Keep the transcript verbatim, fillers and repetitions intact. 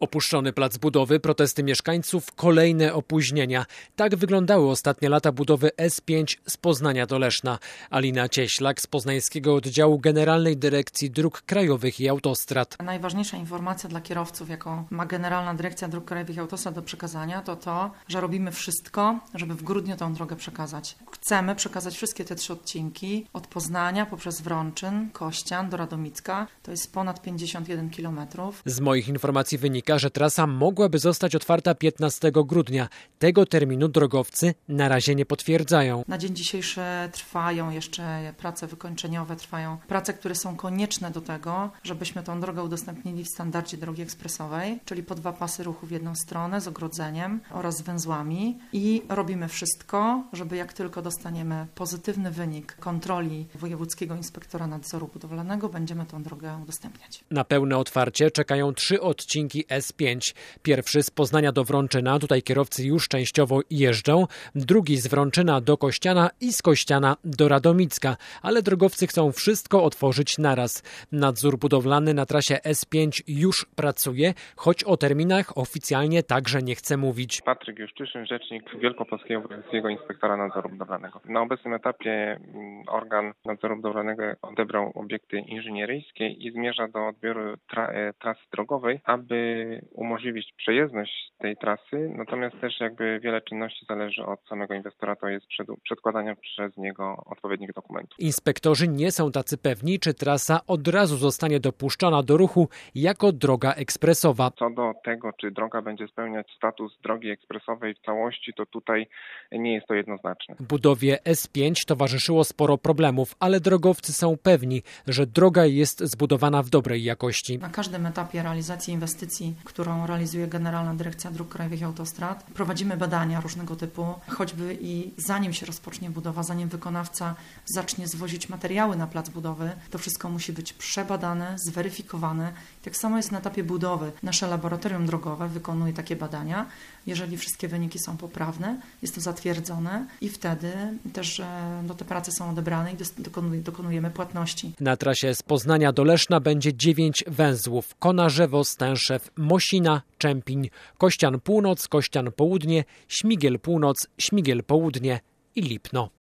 Opuszczony plac budowy, protesty mieszkańców, kolejne opóźnienia. Tak wyglądały ostatnie lata budowy S pięć z Poznania do Leszna. Alina Cieślak z poznańskiego oddziału Generalnej Dyrekcji Dróg Krajowych i Autostrad. Najważniejsza informacja dla kierowców, jaką ma Generalna Dyrekcja Dróg Krajowych i Autostrad do przekazania, to to, że robimy wszystko, żeby w grudniu tę drogę przekazać. Chcemy przekazać wszystkie te trzy odcinki od Poznania poprzez Wrączyn, Kościan do Radomicka. To jest ponad pięćdziesiąt jeden kilometrów. Z moich informacji wynika, że trasa mogłaby zostać otwarta piętnastego grudnia. Tego terminu drogowcy na razie nie potwierdzają. Na dzień dzisiejszy trwają jeszcze prace wykończeniowe, trwają prace, które są konieczne do tego, żebyśmy tę drogę udostępnili w standardzie drogi ekspresowej, czyli po dwa pasy ruchu w jedną stronę z ogrodzeniem oraz z węzłami i robimy wszystko, żeby jak tylko dostaniemy pozytywny wynik kontroli Wojewódzkiego Inspektora Nadzoru Budowlanego, będziemy tę drogę udostępniać. Na pełne otwarcie czekają trzy odcinki S pięć. Pierwszy z Poznania do Wrączyna, tutaj kierowcy już częściowo jeżdżą. Drugi z Wrączyna do Kościana i z Kościana do Radomicka. Ale drogowcy chcą wszystko otworzyć naraz. Nadzór budowlany na trasie S pięć już pracuje, choć o terminach oficjalnie także nie chce mówić. Patryk Juszczyszyn, rzecznik Wielkopolskiego Wojewódzkiego Inspektora Nadzoru Budowlanego. Na obecnym etapie organ nadzoru budowlanego odebrał obiekty inżynieryjskie i zmierza do odbioru tra- trasy drogowej, aby umożliwić przejezdność tej trasy, natomiast też jakby wiele czynności zależy od samego inwestora, to jest przed, przedkładania przez niego odpowiednich dokumentów. Inspektorzy nie są tacy pewni, czy trasa od razu zostanie dopuszczona do ruchu jako droga ekspresowa. Co do tego, czy droga będzie spełniać status drogi ekspresowej w całości, to tutaj nie jest to jednoznaczne. Budowie S pięć towarzyszyło sporo problemów, ale drogowcy są pewni, że droga jest zbudowana w dobrej jakości. Na każdym etapie realizacji inwestycji, którą realizuje Generalna Dyrekcja Dróg Krajowych i Autostrad, prowadzimy badania różnego typu, choćby i zanim się rozpocznie budowa, zanim wykonawca zacznie zwozić materiały na plac budowy, to wszystko musi być przebadane, zweryfikowane. Tak samo jest na etapie budowy. Nasze laboratorium drogowe wykonuje takie badania. Jeżeli wszystkie wyniki są poprawne, jest to zatwierdzone i wtedy też no, te prace są odebrane i dokonujemy płatności. Na trasie z Poznania do Leszna będzie dziewięć węzłów: Konarzewo, Stęszew, Mosina, Czempiń, Kościan Północ, Kościan Południe, Śmigiel Północ, Śmigiel Południe i Lipno.